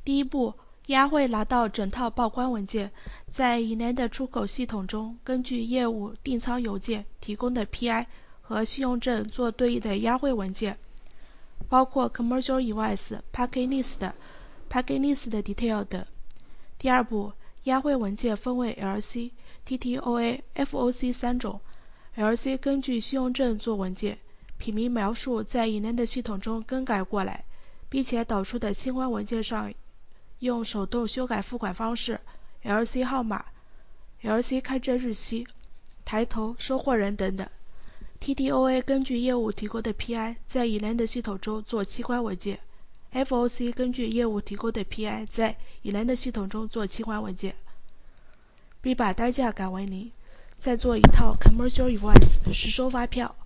第一步，押会拿到整套报关文件，在 Eland 出口系统中根据业务订仓邮件提供的 PI 和信用证做对应的押会文件，包括 Commercial Invoice、Packet List、Packet List Detail 等。第二步，押会文件分为 LC、TTOA、FOC 三种。LC 根据信用证做文件，品名描述在 Eland 系统中更改过来，并且导出的清关文件上用手动修改付款方式、LC 号码、LC 开征日期、抬头、收货人等等。TTOA 根据业务提供的 PI 在 Eland 系统中做清关文件， FOC 根据业务提供的 PI 在 Eland 系统中做清关文件，并把单价改为0，再做一套 Commercial Invoice 实收发票。